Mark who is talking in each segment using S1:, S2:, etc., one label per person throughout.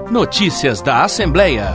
S1: Notícias da Assembleia.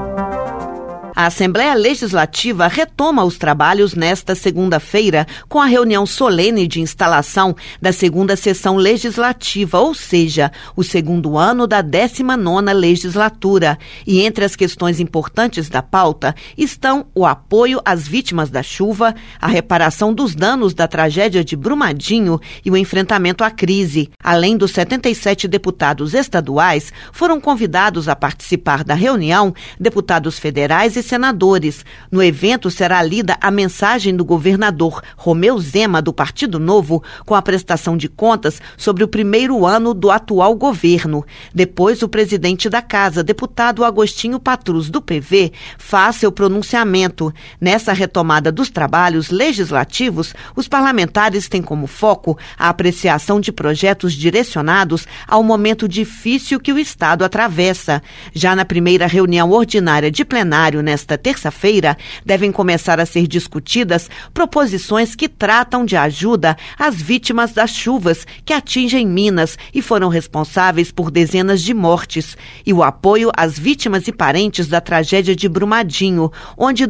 S2: A Assembleia Legislativa retoma os trabalhos nesta segunda-feira com a reunião solene de instalação da segunda sessão legislativa, ou seja, o segundo ano da 19ª legislatura. E entre as questões importantes da pauta estão o apoio às vítimas da chuva, a reparação dos danos da tragédia de Brumadinho e o enfrentamento à crise. Além dos 77 deputados estaduais, foram convidados a participar da reunião deputados federais e senadores. No evento será lida a mensagem do governador Romeu Zema, do Partido Novo, com a prestação de contas sobre o primeiro ano do atual governo. Depois, o presidente da Casa, deputado Agostinho Patrus, do PV, faz seu pronunciamento. Nessa retomada dos trabalhos legislativos, os parlamentares têm como foco a apreciação de projetos direcionados ao momento difícil que o Estado atravessa. Já na primeira reunião ordinária de plenário, nesta terça-feira, devem começar a ser discutidas proposições que tratam de ajuda às vítimas das chuvas que atingem Minas e foram responsáveis por dezenas de mortes, e o apoio às vítimas e parentes da tragédia de Brumadinho, onde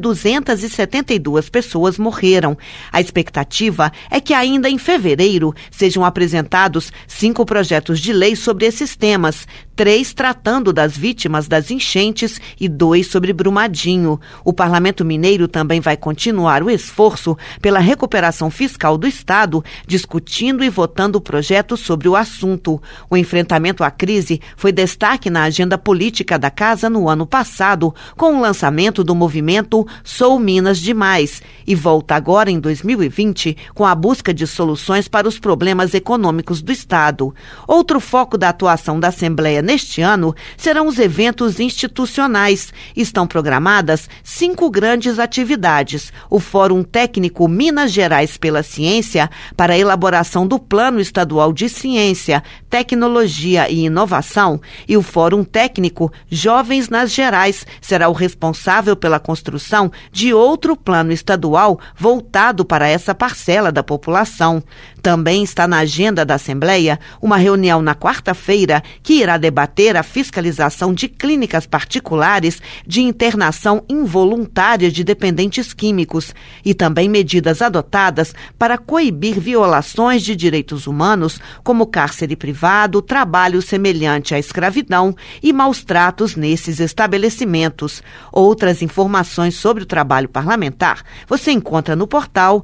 S2: 272 pessoas morreram. A expectativa é que ainda em fevereiro sejam apresentados 5 projetos de lei sobre esses temas, 3 tratando das vítimas das enchentes e 2 sobre Brumadinho. O Parlamento Mineiro também vai continuar o esforço pela recuperação fiscal do Estado, discutindo e votando projetos sobre o assunto. O enfrentamento à crise foi destaque na agenda política da Casa no ano passado, com o lançamento do movimento Sou Minas Demais, e volta agora em 2020 com a busca de soluções para os problemas econômicos do Estado. Outro foco da atuação da Assembleia neste ano serão os eventos institucionais. Estão programadas 5 grandes atividades: o Fórum Técnico Minas Gerais pela Ciência, para a elaboração do Plano Estadual de Ciência, Tecnologia e Inovação, e o Fórum Técnico Jovens nas Gerais será o responsável pela construção de outro plano estadual voltado para essa parcela da população. Também está na agenda da Assembleia uma reunião na quarta-feira que irá debater a fiscalização de clínicas particulares de internação involuntária de dependentes químicos e também medidas adotadas para coibir violações de direitos humanos, como cárcere privado, trabalho semelhante à escravidão e maus-tratos nesses estabelecimentos. Outras informações sobre o trabalho parlamentar você encontra no portal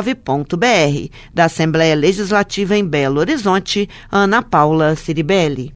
S2: almg.gov.br. Da Assembleia Legislativa em Belo Horizonte, Ana Paula Ciribelli.